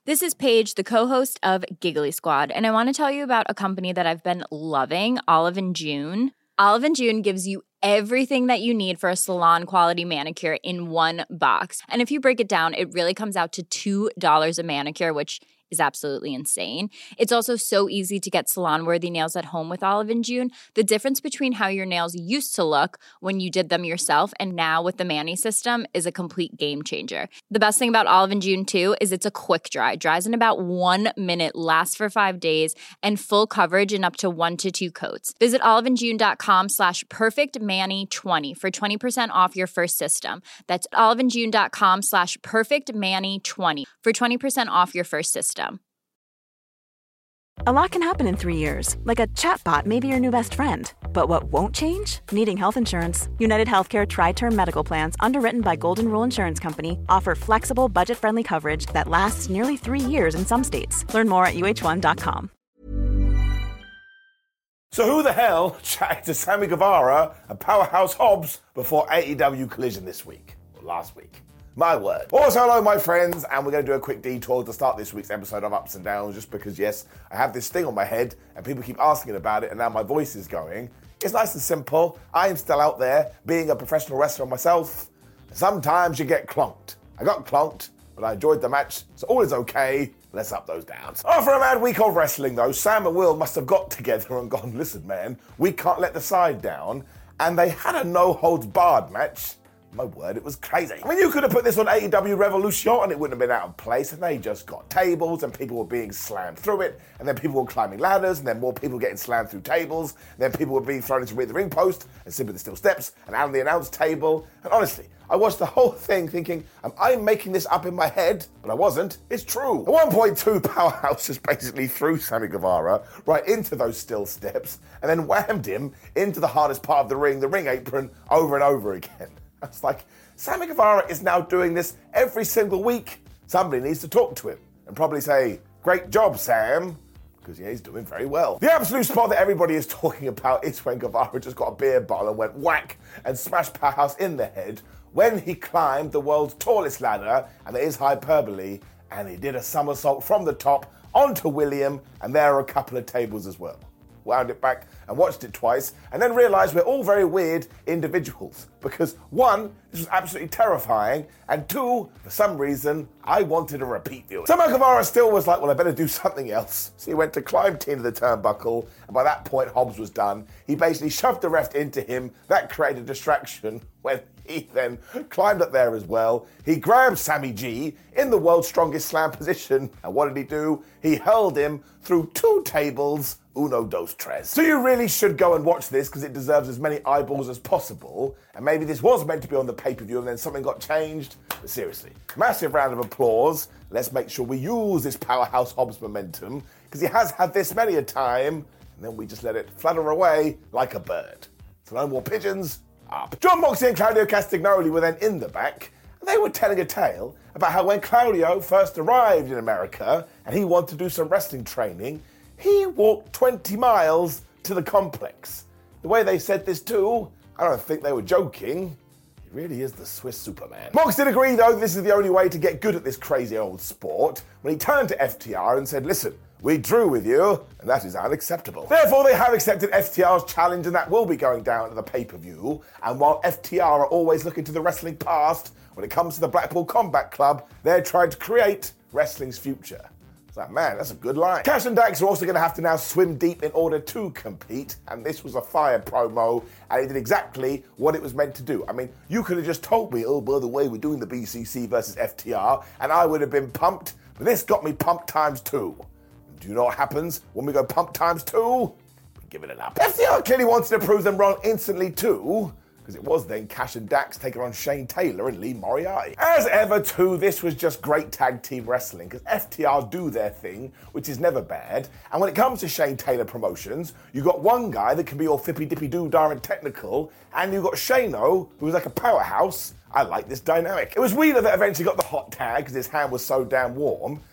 This is Paige, the co-host of Giggly Squad, and I want to tell you about a company that I've been loving, Olive & June. Olive & June gives you everything that you need for a salon-quality manicure in one box. And if you break it down, it really comes out to $2 a manicure, which is absolutely insane. It's also so easy to get salon-worthy nails at home with Olive & June. The difference between how your nails used to look when you did them yourself and now with the Mani system is a complete game changer. The best thing about Olive & June, too, is it's a quick dry. Dries in about 1 minute, lasts for 5 days, and full coverage in up to 1 to 2 coats. Visit oliveandjune.com/perfectmani20 for 20% off your first system. That's oliveandjune.com/perfectmani20 for 20% off your first system. A lot can happen in 3 years, like a chatbot may be your new best friend. But what won't change? Needing health insurance. United Healthcare Tri-Term Medical Plans, underwritten by Golden Rule Insurance Company, offer flexible, budget-friendly coverage that lasts nearly 3 years in some states. Learn more at uh1.com. So who the hell chatted to Sammy Guevara and Powerhouse Hobbs before AEW Collision this week? Or last week? My word. Also, hello, my friends, and we're going to do a quick detour to start this week's episode of Ups and Downs, just because, yes, I have this thing on my head, and people keep asking about it, and now my voice is going. It's nice and simple. I am still out there, being a professional wrestler myself. Sometimes you get clonked. I got clonked, but I enjoyed the match, so all is okay. Let's up those downs. After a mad week of wrestling, though, Sam and Will must have got together and gone, listen, man, we can't let the side down, and they had a no-holds-barred match. My word, it was crazy. I mean, you could have put this on AEW Revolution and it wouldn't have been out of place, and they just got tables and people were being slammed through it, and then people were climbing ladders, and then more people getting slammed through tables, and then people were being thrown into the ring post and simply the steel steps and out on the announce table. And honestly, I watched the whole thing thinking, I'm making this up in my head, but I wasn't. It's true. At one point, Powerhouse just basically threw Sammy Guevara right into those steel steps and then whammed him into the hardest part of the ring apron, over and over again. It's like, Sammy Guevara is now doing this every single week. Somebody needs to talk to him and probably say, great job, Sam, because yeah, he's doing very well. The absolute spot that everybody is talking about is when Guevara just got a beer bottle and went whack and smashed Powerhouse in the head when he climbed the world's tallest ladder, and it is hyperbole, and he did a somersault from the top onto William, and there are a couple of tables as well. Wound it back and watched it twice, and then realised we're all very weird individuals. Because one, this was absolutely terrifying, and two, for some reason, I wanted a repeat view. So Guevara still was like, well, I better do something else. So he went to climb into the turnbuckle, and by that point, Hobbs was done. He basically shoved the ref into him. That created a distraction when he then climbed up there as well. He grabbed Sammy G in the world's strongest slam position, and what did he do? He hurled him through 2 tables, uno, dos, tres. So you really should go and watch this because it deserves as many eyeballs as possible. And maybe this was meant to be on the pay-per-view and then something got changed. But seriously, massive round of applause. Let's make sure we use this Powerhouse Hobbs momentum because he has had this many a time, and then we just let it flutter away like a bird. So no more pigeons, up. Jon Moxley and Claudio Castagnoli were then in the back, and they were telling a tale about how when Claudio first arrived in America and he wanted to do some wrestling training, he walked 20 miles to the complex. The way they said this too, I don't think they were joking. He really is the Swiss Superman. Mox did agree, though, this is the only way to get good at this crazy old sport, when he turned to FTR and said, listen, we drew with you, and that is unacceptable. Therefore, they have accepted FTR's challenge, and that will be going down at the pay-per-view. And while FTR are always looking to the wrestling past, when it comes to the Blackpool Combat Club, they're trying to create wrestling's future. It's like, man, that's a good line. Cash and Dax are also going to have to now swim deep in order to compete, and this was a fire promo, and it did exactly what it was meant to do. I mean, you could have just told me, oh, by the way, we're doing the BCC versus FTR, and I would have been pumped, but this got me pumped times 2. Do you know what happens when we go pump times 2? We give it an up. FTR clearly wanted to prove them wrong instantly too, because it was then Cash and Dax taking on Shane Taylor and Lee Moriarty. As ever too, this was just great tag team wrestling, because FTR do their thing, which is never bad, and when it comes to Shane Taylor promotions, you got one guy that can be all fippy-dippy-doo-dar and technical, and you got Shano, who's like a powerhouse. I like this dynamic. It was Wheeler that eventually got the hot tag because his hand was so damn warm,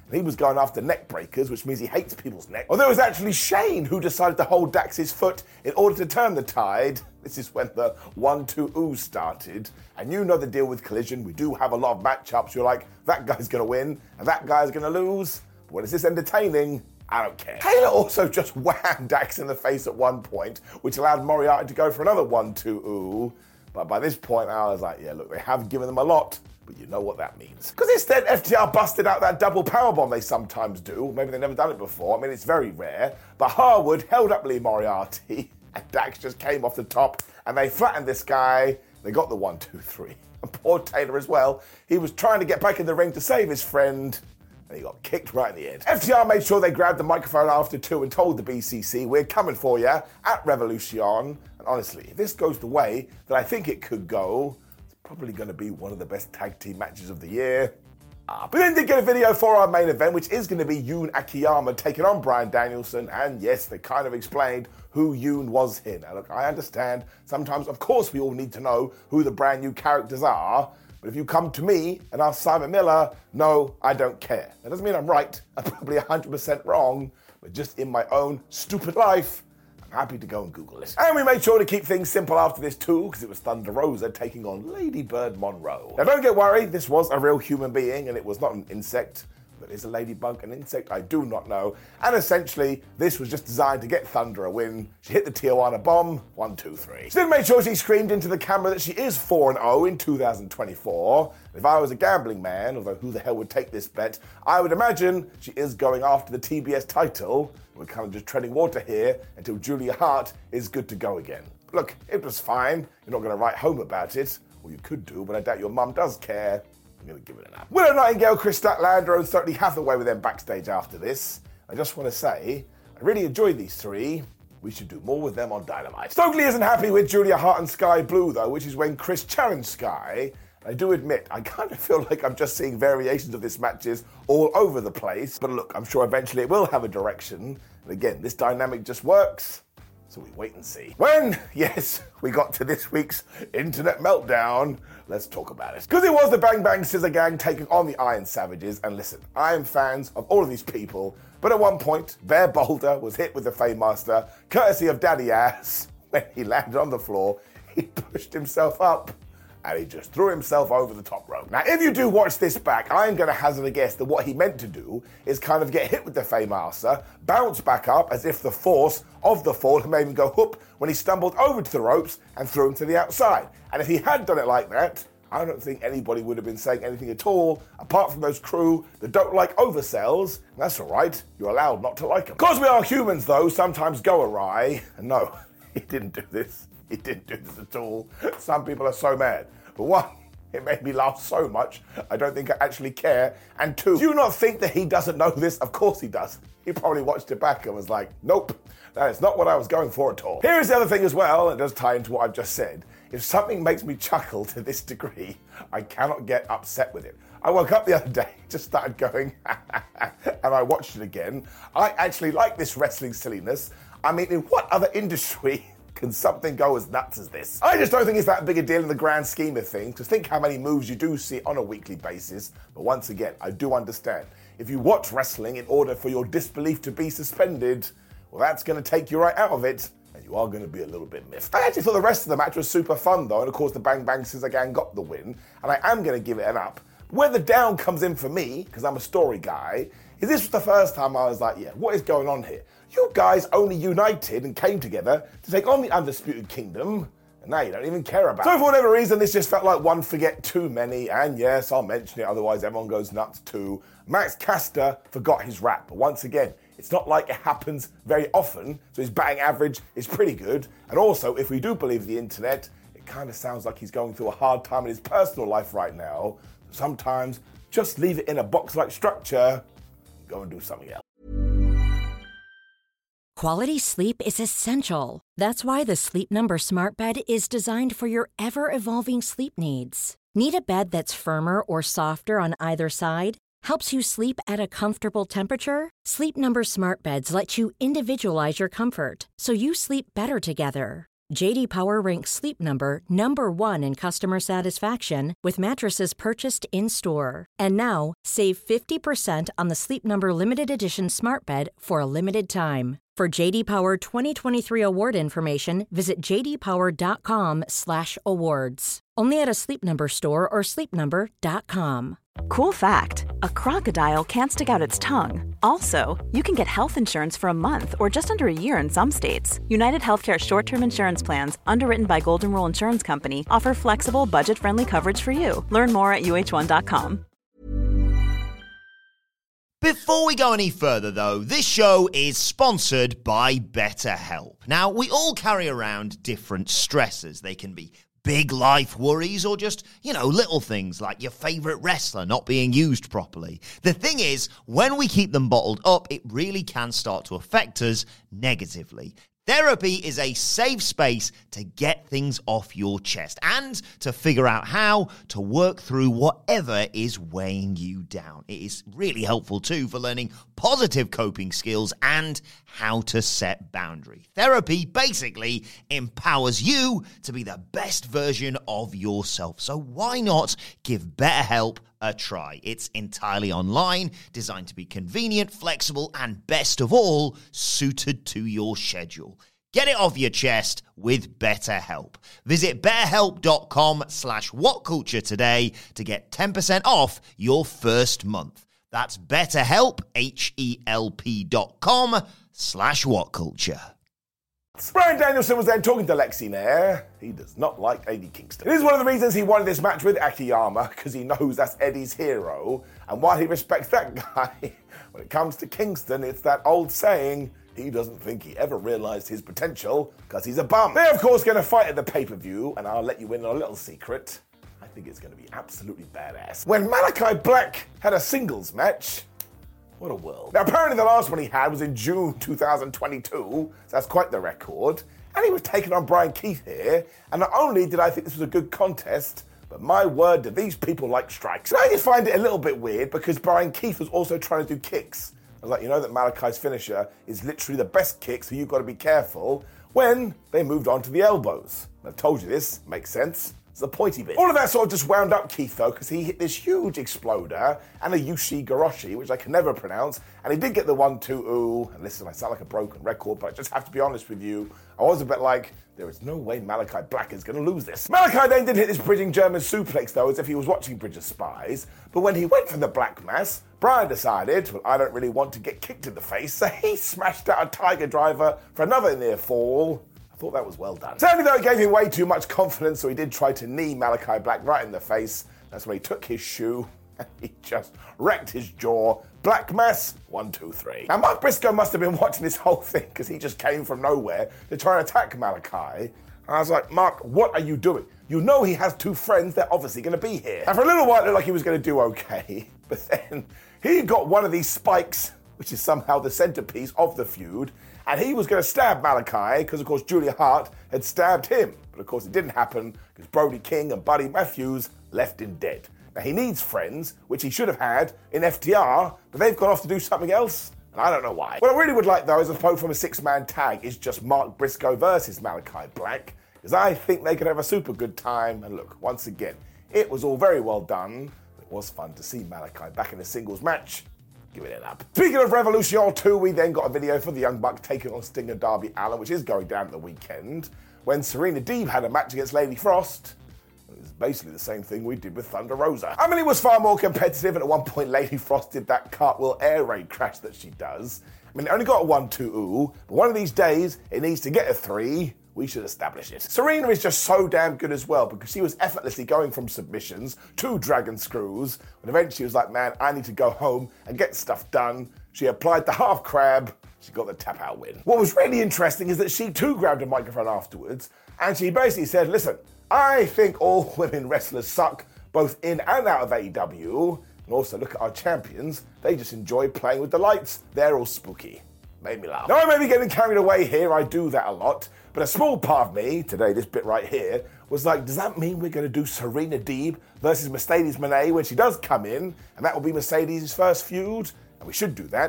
and he was going after neck breakers, which means he hates people's neck. Although it was actually Shane who decided to hold Dax's foot in order to turn the tide. This is when the 1-2 started. And you know the deal with Collision. We do have a lot of matchups. You're like, that guy's going to win, and that guy's going to lose. But when it's this entertaining, I don't care. Taylor also just whammed Dax in the face at one point, which allowed Moriarty to go for another 1-2. But by this point, I was like, yeah, look, they have given them a lot, but you know what that means. Because instead, FTR busted out that double powerbomb they sometimes do. Maybe they've never done it before. I mean, it's very rare. But Harwood held up Lee Moriarty, and Dax just came off the top, and they flattened this guy. They got the 1-2-3. And poor Taylor as well. He was trying to get back in the ring to save his friend, and he got kicked right in the head. FTR made sure they grabbed the microphone after 2 and told the BCC, we're coming for you at Revolution. And honestly, if this goes the way that I think it could go, it's probably going to be one of the best tag team matches of the year. But then did get a video for our main event, which is going to be Yoon Akiyama taking on Bryan Danielson. And yes, they kind of explained who Yoon was here. Now look, I understand. Sometimes, of course, we all need to know who the brand new characters are. But if you come to me and ask Simon Miller, no, I don't care. That doesn't mean I'm right. I'm probably 100% wrong. But just in my own stupid life, I'm happy to go and Google it. And we made sure to keep things simple after this too, because it was Thunder Rosa taking on Lady Bird Monroe. Now don't get worried, this was a real human being and it was not an insect. But is a ladybug an insect? I do not know. And essentially, this was just designed to get Thunder a win. She hit the Tijuana bomb, 1-2-3. She then made sure she screamed into the camera that she is 4-0 in 2024. And if I was a gambling man, although who the hell would take this bet, I would imagine she is going after the TBS title. We're kind of just treading water here until Julia Hart is good to go again. Look, it was fine. You're not going to write home about it. Or you could do, but I doubt your mum does care. I'm going to give it an app. Willow Nightingale, Chris Statlander, and certainly Hathaway were then backstage after this. I just want to say, I really enjoyed these three. We should do more with them on Dynamite. Stokely isn't happy with Julia Hart and Sky Blue, though, which is when Chris challenged Sky. I do admit, I kind of feel like I'm just seeing variations of this matches all over the place. But look, I'm sure eventually it will have a direction. And again, this dynamic just works. So we wait and see. When, yes, we got to this week's Internet Meltdown, let's talk about it. Because it was the Bang Bang Scissor Gang taking on the Iron Savages. And listen, I am fans of all of these people. But at one point, Bear Boulder was hit with the Faymaster, courtesy of Daddy Ass. When he landed on the floor, he pushed himself up. And he just threw himself over the top rope. Now, if you do watch this back, I am going to hazard a guess that what he meant to do is kind of get hit with the Faymaster, bounce back up as if the force of the fall had made him go whoop when he stumbled over to the ropes and threw him to the outside. And if he had done it like that, I don't think anybody would have been saying anything at all, apart from those crew that don't like oversells. And that's all right. You're allowed not to like them. Because we are humans, though, sometimes go awry. And no, he didn't do this. He didn't do this at all. Some people are so mad. But one, it made me laugh so much, I don't think I actually care. And two, do you not think that he doesn't know this? Of course he does. He probably watched it back and was like, nope, that is not what I was going for at all. Here is the other thing as well, it does tie into what I've just said. If something makes me chuckle to this degree, I cannot get upset with it. I woke up the other day, just started going, and I watched it again. I actually like this wrestling silliness. I mean, in what other industry can something go as nuts as this? I just don't think it's that big a deal in the grand scheme of things, because think how many moves you do see on a weekly basis. But once again, I do understand. If you watch wrestling in order for your disbelief to be suspended, well, that's going to take you right out of it, and you are going to be a little bit miffed. I actually thought the rest of the match was super fun, though, and of course the Bang Bang Scissor Gang got the win, and I am going to give it an up. Where the down comes in for me, because I'm a story guy, is this was the first time I was like, yeah, what is going on here? You guys only united and came together to take on the Undisputed Kingdom, and now you don't even care about it. So for whatever reason, this just felt like one forget too many, and yes, I'll mention it, otherwise everyone goes nuts too. Max Caster forgot his rap, but once again, it's not like it happens very often, so his batting average is pretty good, and also, if we do believe the internet, it kind of sounds like he's going through a hard time in his personal life right now. Sometimes, just leave it in a box-like structure, and go and do something else. Quality sleep is essential. That's why the Sleep Number Smart Bed is designed for your ever-evolving sleep needs. Need a bed that's firmer or softer on either side? Helps you sleep at a comfortable temperature? Sleep Number Smart Beds let you individualize your comfort, so you sleep better together. JD Power ranks Sleep Number number 1 in customer satisfaction with mattresses purchased in-store. And now, save 50% on the Sleep Number Limited Edition Smart Bed for a limited time. For JD Power 2023 award information, visit jdpower.com/awards. Only at a Sleep Number store or sleepnumber.com. Cool fact, a crocodile can't stick out its tongue. Also, you can get health insurance for a month or just under a year in some states. United Healthcare short-term insurance plans, underwritten by Golden Rule Insurance Company, offer flexible, budget-friendly coverage for you. Learn more at uh1.com. Before we go any further, though, this show is sponsored by BetterHelp. Now, we all carry around different stressors. They can be big life worries or just, little things like your favorite wrestler not being used properly. The thing is, when we keep them bottled up, it really can start to affect us negatively. Therapy is a safe space to get things off your chest and to figure out how to work through whatever is weighing you down. It is really helpful too for learning positive coping skills and how to set boundaries. Therapy basically empowers you to be the best version of yourself. So why not give BetterHelp a try? It's entirely online, designed to be convenient, flexible, and best of all, suited to your schedule. Get it off your chest with BetterHelp. Visit betterhelp.com/whatculture today to get 10% off your first month. That's BetterHelp, HELP.com/whatculture. Bryan Danielson was then talking to Lexi Nair. He does not like Eddie Kingston. It is one of the reasons he wanted this match with Akiyama, because he knows that's Eddie's hero. And while he respects that guy, when it comes to Kingston, it's that old saying, he doesn't think he ever realized his potential because he's a bum. They're, of course, going to fight at the pay-per-view, and I'll let you in on a little secret. I think it's going to be absolutely badass. When Malachi Black had a singles match, what a world. Now, apparently the last one he had was in June 2022, so that's quite the record. And he was taking on Brian Keith here, and not only did I think this was a good contest, but my word, do these people like strikes. And I just find it a little bit weird because Brian Keith was also trying to do kicks. I was like, that Malachi's finisher is literally the best kick, so you've got to be careful, when they moved on to the elbows. I've told you this, makes sense. It's the pointy bit. All of that sort of just wound up Keith, though, because he hit this huge exploder and a Yushi Goroshi, which I can never pronounce, and he did get the 1-2-ooh. And listen, I sound like a broken record, but I just have to be honest with you. I was a bit like, there is no way Malachi Black is going to lose this. Malachi then did hit this bridging German suplex, though, as if he was watching Bridge of Spies. But when he went for the Black Mass, Brian decided, well, I don't really want to get kicked in the face, so he smashed out a Tiger Driver for another near fall. I thought that was well done. Sadly, though, it gave him way too much confidence, so he did try to knee Malachi Black right in the face. That's when he took his shoe and he just wrecked his jaw. Black Mass, 1, 2, 3. Now, Mark Briscoe must have been watching this whole thing because he just came from nowhere to try and attack Malachi. And I was like, Mark, what are you doing? You know he has two friends, they're obviously going to be here. And for a little while, it looked like he was going to do okay. But then he got one of these spikes, which is somehow the centerpiece of the feud, and he was going to stab Malachi because, of course, Julia Hart had stabbed him. But, of course, it didn't happen because Brody King and Buddy Matthews left him dead. Now, he needs friends, which he should have had in FTR, but they've gone off to do something else, and I don't know why. What I really would like, though, is a vote from a six-man tag is just Mark Briscoe versus Malachi Black, because I think they could have a super good time. And look, once again, it was all very well done. It was fun to see Malachi back in a singles match. Giving it up. Speaking of Revolution 2, we then got a video for the Young Bucks taking on Sting and Darby Allin, which is going down at the weekend, when Serena Deeb had a match against Lady Frost. It was basically the same thing we did with Thunder Rosa. I mean, it was far more competitive, and at one point Lady Frost did that cartwheel air raid crash that she does. I mean, it only got a 1-2-ooh, but one of these days it needs to get a 3. We should establish it. Serena is just so damn good as well, because she was effortlessly going from submissions to dragon screws, and eventually she was like, man, I need to go home and get stuff done. She applied the half crab, she got the tap out win. What was really interesting is that she too grabbed a microphone afterwards, and she basically said, listen, I think all women wrestlers suck, both in and out of AEW, and also look at our champions, they just enjoy playing with the lights, they're all spooky. Made me laugh. Now, I may be getting carried away here, I do that a lot, but a small part of me, today, this bit right here, was like, does that mean we're going to do Serena Deeb versus Mercedes Moné when she does come in, and that will be Mercedes' first feud? And we should do that, because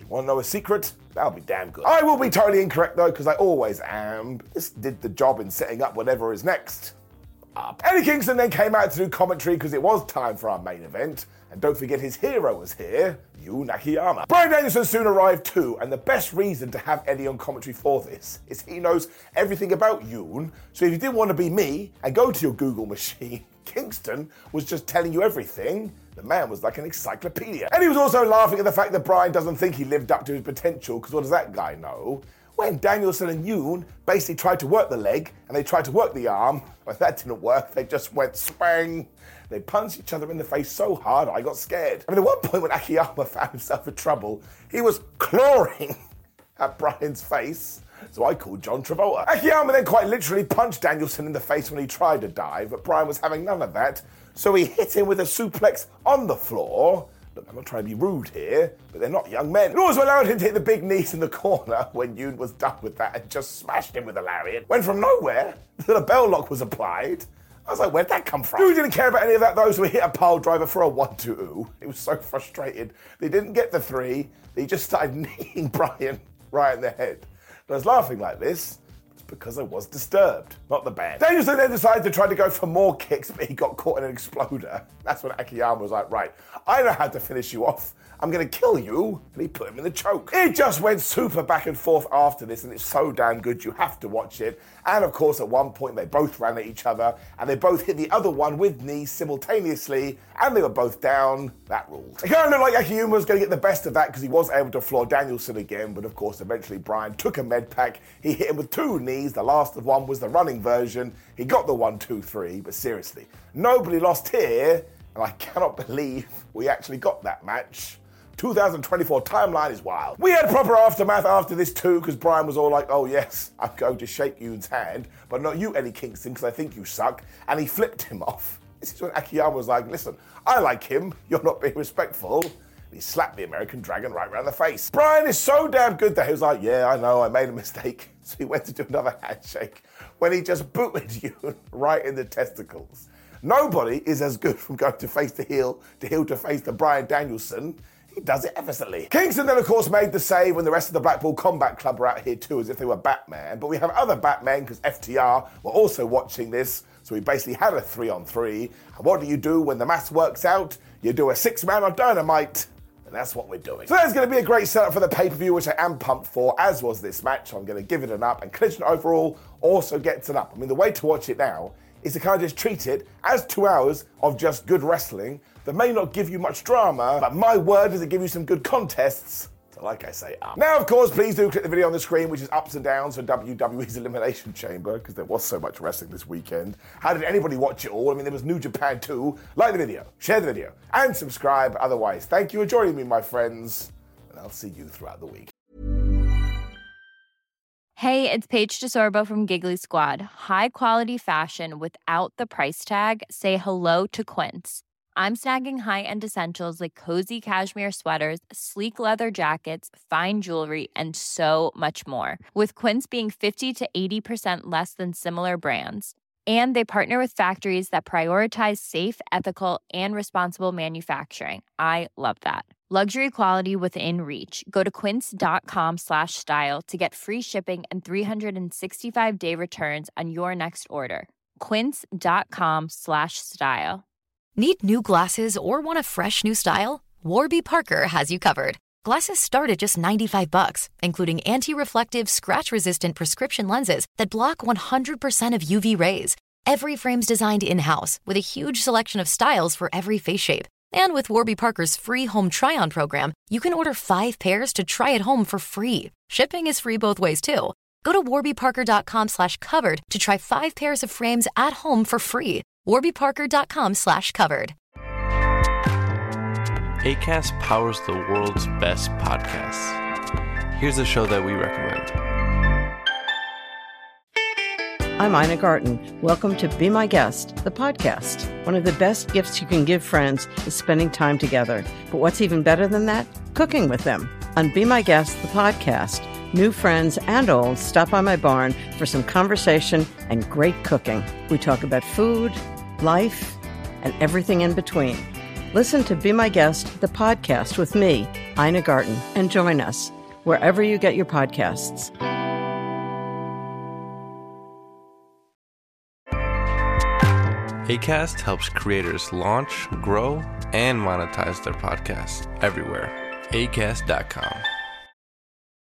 Want to know a secret? That'll be damn good. I will be totally incorrect though, because I always am. This did the job in setting up whatever is next. Eddie Kingston then came out to do commentary because it was time for our main event. And don't forget his hero was here, Jun Akiyama. Bryan Danielson soon arrived too, and the best reason to have Eddie on commentary for this is he knows everything about Jun. So if you didn't want to be me and go to your Google machine, Kingston was just telling you everything. The man was like an encyclopedia. And he was also laughing at the fact that Bryan doesn't think he lived up to his potential, because what does that guy know? When Danielson and Jun basically tried to work the leg and they tried to work the arm, but that didn't work, they just went spang. They punched each other in the face so hard I got scared. I mean, at one point when Akiyama found himself in trouble, he was clawing at Bryan's face, so I called John Travolta. Akiyama then quite literally punched Danielson in the face when he tried to dive, but Bryan was having none of that, so he hit him with a suplex on the floor. Look, I'm not trying to be rude here, but they're not young men. It also allowed him to hit the big knees in the corner when Jun was done with that and just smashed him with a lariat. When from nowhere, the bell lock was applied. I was like, where'd that come from? Jun didn't care about any of that though, so he hit a pile driver for a 1-2. He was so frustrated. They didn't get the 3. He just started kneeing Bryan right in the head. And I was laughing like this because I was disturbed, not the band. Danielson then decided to try to go for more kicks, but he got caught in an exploder. That's when Akiyama was like, right, I know how to finish you off. I'm going to kill you. And he put him in the choke. It just went super back and forth after this, and it's so damn good you have to watch it. And of course, at one point, they both ran at each other, and they both hit the other one with knees simultaneously, and they were both down. That ruled. It kind of looked like Akiyama was going to get the best of that because he was able to floor Danielson again, but of course, eventually Bryan took a med pack. He hit him with 2 knees. The last of one was the running version. He got the 1-2-3, but seriously, nobody lost here, and I cannot believe we actually got that match. 2024 timeline is wild. We had proper aftermath after this too, because Bryan was all like, oh yes, I'm going to shake Jun's hand, but not you, Eddie Kingston, because I think you suck. And he flipped him off. This is when Akiyama was like, listen, I like him, you're not being respectful. And he slapped the American Dragon right around the face. Bryan is so damn good that he was like, yeah, I know, I made a mistake. So he went to do another handshake when he just booted Jun right in the testicles. Nobody is as good from going to face to heel to face to Bryan Danielson. He does it effortlessly. Kingston then, of course, made the save when the rest of the Blackpool Combat Club were out here too, as if they were Batman. But we have other Batmen, because FTR were also watching this, so we basically had a 3-on-3. And what do you do when the maths works out? You do a 6-man on Dynamite. And that's what we're doing. So that's going to be a great setup for the pay-per-view, which I am pumped for, as was this match. I'm going to give it an up. And Collision overall also gets an up. I mean, the way to watch it now is to kind of just treat it as 2 hours of just good wrestling that may not give you much drama, but my word, does it give you some good contests. So like I say, up. Now, of course, please do click the video on the screen, which is ups and downs for WWE's Elimination Chamber, because there was so much wrestling this weekend. How did anybody watch it all? I mean, there was New Japan too. Like the video, share the video, and subscribe. Otherwise, thank you for joining me, my friends, and I'll see you throughout the week. Hey, it's Paige DeSorbo from Giggly Squad. High quality fashion without the price tag. Say hello to Quince. I'm snagging high-end essentials like cozy cashmere sweaters, sleek leather jackets, fine jewelry, and so much more. With Quince being 50 to 80% less than similar brands. And they partner with factories that prioritize safe, ethical, and responsible manufacturing. I love that. Luxury quality within reach. Go to quince.com/style to get free shipping and 365-day returns on your next order. Quince.com/style. Need new glasses or want a fresh new style? Warby Parker has you covered. Glasses start at just $95, including anti-reflective, scratch-resistant prescription lenses that block 100% of UV rays. Every frame's designed in-house with a huge selection of styles for every face shape. And with Warby Parker's free home try-on program, you can order 5 pairs to try at home for free. Shipping is free both ways, too. Go to warbyparker.com/covered to try 5 pairs of frames at home for free. warbyparker.com/covered. Acast powers the world's best podcasts. Here's a show that we recommend. I'm Ina Garten. Welcome to Be My Guest, the podcast. One of the best gifts you can give friends is spending time together. But what's even better than that? Cooking with them. On Be My Guest, the podcast, new friends and old stop by my barn for some conversation and great cooking. We talk about food, life, and everything in between. Listen to Be My Guest, the podcast with me, Ina Garten, and join us wherever you get your podcasts. Acast helps creators launch, grow, and monetize their podcasts everywhere. Acast.com.